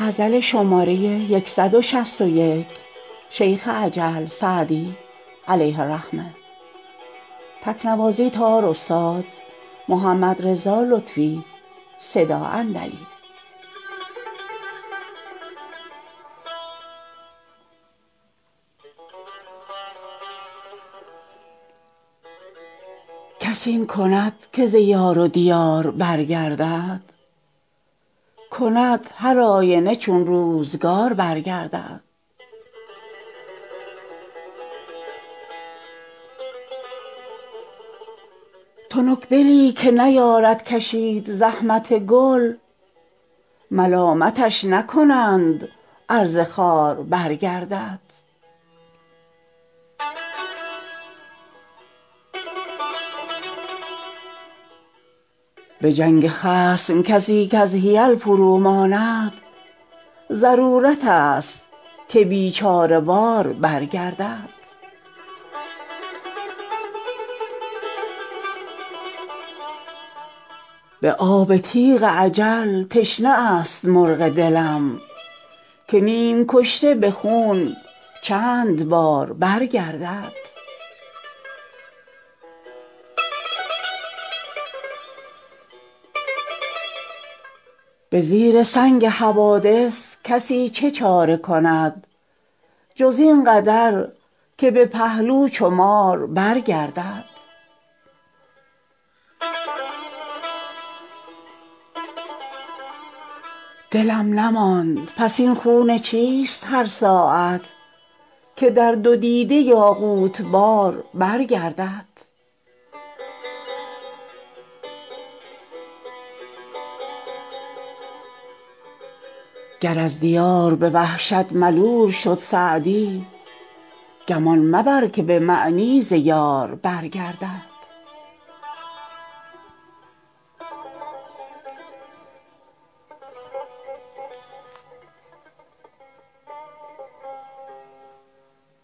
شیخ عجل سعدی علیه الرحمه. محمد رضا لطفی. کس این کند که ز یار و دیار برگردد، کند هر آینه چون روزگار برگردد. تنک دلی که نیارد کشید زحمت گل، ملامتش نکنند ار ز خار برگردد. به جنگ خصم کسی کز حیل فروماند، ضرورت است که بیچاره وار برگردد. به آب تیغ اجل تشنه است مرغ دلم، که نیم کشته به خون چند بار برگردد. به زیر سنگ حوادث کسی چه چاره کند، جز این قدر که به پهلو چو مار برگردد. دلم نماند پس این خون چیست هر ساعت، که در دو دیده یاقوت بار برگردد. گر از دیار به وحشت ملول شد سعدی، گمان مبر که به معنی ز یار برگردد.